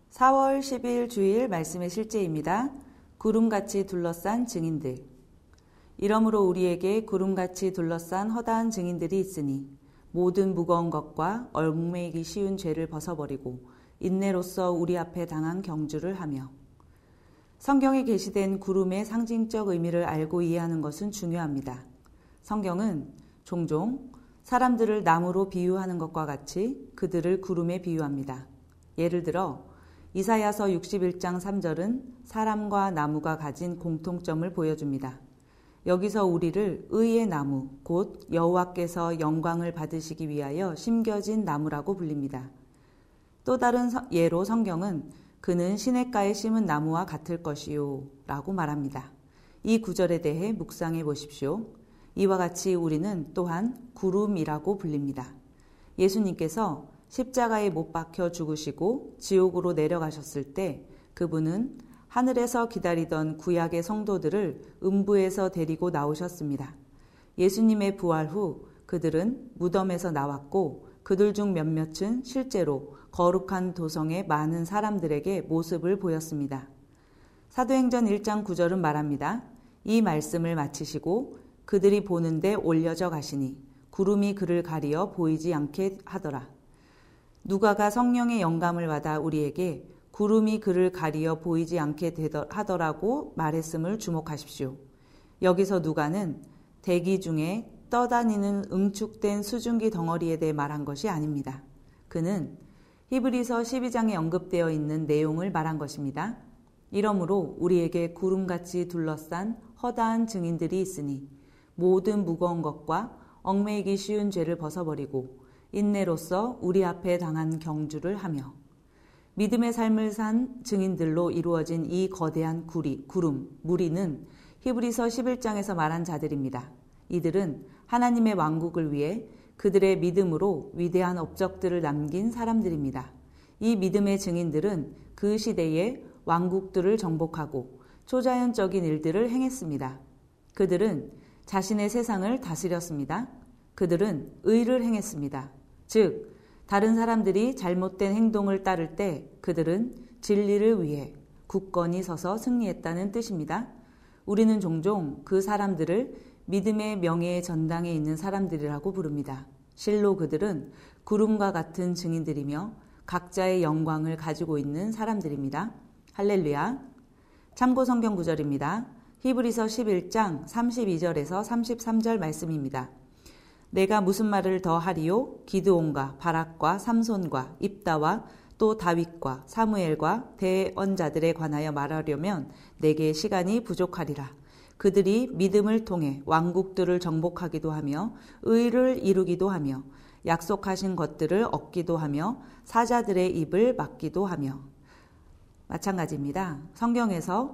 4월 10일 주일 말씀의 실제입니다. 구름같이 둘러싼 증인들. 이러므로 우리에게 구름같이 둘러싼 허다한 증인들이 있으니 모든 무거운 것과 얽매이기 쉬운 죄를 벗어버리고 인내로써 우리 앞에 당한 경주를 하며. 성경에 게시된 구름의 상징적 의미를 알고 이해하는 것은 중요합니다. 성경은 종종 사람들을 나무로 비유하는 것과 같이 그들을 구름에 비유합니다. 예를 들어 이사야서 61장 3절은 사람과 나무가 가진 공통점을 보여줍니다. 여기서 우리를 의의 나무, 곧 여호와께서 영광을 받으시기 위하여 심겨진 나무라고 불립니다. 또 다른 예로 성경은 그는 시냇가에 심은 나무와 같을 것이요 라고 말합니다. 이 구절에 대해 묵상해 보십시오. 이와 같이 우리는 또한 구름이라고 불립니다. 예수님께서 십자가에 못 박혀 죽으시고 지옥으로 내려가셨을 때 그분은 하늘에서 기다리던 구약의 성도들을 음부에서 데리고 나오셨습니다. 예수님의 부활 후 그들은 무덤에서 나왔고 그들 중 몇몇은 실제로 거룩한 도성의 많은 사람들에게 모습을 보였습니다. 사도행전 1장 9절은 말합니다. 이 말씀을 마치시고 그들이 보는데 올려져 가시니 구름이 그를 가리어 보이지 않게 하더라. 누가가 성령의 영감을 받아 우리에게 구름이 그를 가리어 보이지 않게 하더라고 말했음을 주목하십시오. 여기서 누가는 대기 중에 떠다니는 응축된 수증기 덩어리에 대해 말한 것이 아닙니다. 그는 히브리서 12장에 언급되어 있는 내용을 말한 것입니다. 이러므로 우리에게 구름같이 둘러싼 허다한 증인들이 있으니 모든 무거운 것과 얽매이기 쉬운 죄를 벗어버리고 인내로써 우리 앞에 당한 경주를 하며. 믿음의 삶을 산 증인들로 이루어진 이 거대한 구름, 무리는 히브리서 11장에서 말한 자들입니다. 이들은 하나님의 왕국을 위해 그들의 믿음으로 위대한 업적들을 남긴 사람들입니다. 이 믿음의 증인들은 그 시대의 왕국들을 정복하고 초자연적인 일들을 행했습니다. 그들은 자신의 세상을 다스렸습니다. 그들은 의를 행했습니다. 즉, 다른 사람들이 잘못된 행동을 따를 때 그들은 진리를 위해 굳건히 서서 승리했다는 뜻입니다. 우리는 종종 그 사람들을 믿음의 명예의 전당에 있는 사람들이라고 부릅니다. 실로 그들은 구름과 같은 증인들이며 각자의 영광을 가지고 있는 사람들입니다. 할렐루야. 참고 성경 구절입니다. 히브리서 11장 32절에서 33절 말씀입니다. 내가 무슨 말을 더 하리요? 기드온과 바락과 삼손과 입다와 또 다윗과 사무엘과 대언자들에 관하여 말하려면 내게 시간이 부족하리라. 그들이 믿음을 통해 왕국들을 정복하기도 하며 의를 이루기도 하며 약속하신 것들을 얻기도 하며 사자들의 입을 막기도 하며. 마찬가지입니다. 성경에서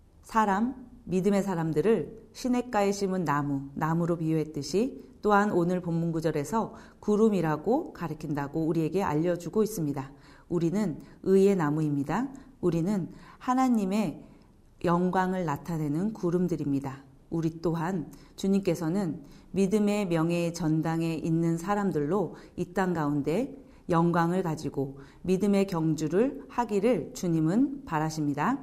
믿음의 사람들을 시냇가에 심은 나무로 비유했듯이 또한 오늘 본문 구절에서 구름이라고 가리킨다고 우리에게 알려주고 있습니다. 우리는 의의 나무입니다. 우리는 하나님의 영광을 나타내는 구름들입니다. 우리 또한 주님께서는 믿음의 명예의 전당에 있는 사람들로 이 땅 가운데 영광을 가지고 믿음의 경주를 하기를 주님은 바라십니다.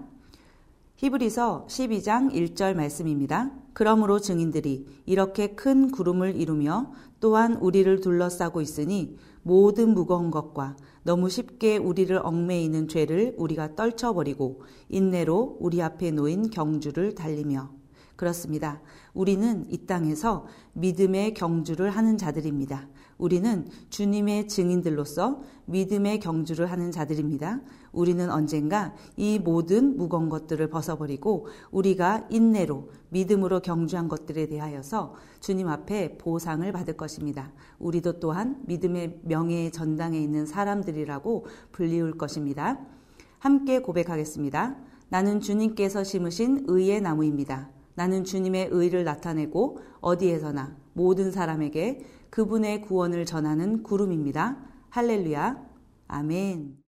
히브리서 12장 1절 말씀입니다. 그러므로 증인들이 이렇게 큰 구름을 이루며 또한 우리를 둘러싸고 있으니 모든 무거운 것과 너무 쉽게 우리를 얽매이는 죄를 우리가 떨쳐버리고 인내로 우리 앞에 놓인 경주를 달리며. 그렇습니다. 우리는 이 땅에서 믿음의 경주를 하는 자들입니다. 우리는 주님의 증인들로서 믿음의 경주를 하는 자들입니다. 우리는 언젠가 이 모든 무거운 것들을 벗어버리고 우리가 인내로 믿음으로 경주한 것들에 대하여서 주님 앞에 보상을 받을 것입니다. 우리도 또한 믿음의 명예의 전당에 있는 사람들이라고 불리울 것입니다. 함께 고백하겠습니다. 나는 주님께서 심으신 의의 나무입니다. 나는 주님의 의를 나타내고 어디에서나 모든 사람에게 그분의 구원을 전하는 구름입니다. 할렐루야. 아멘.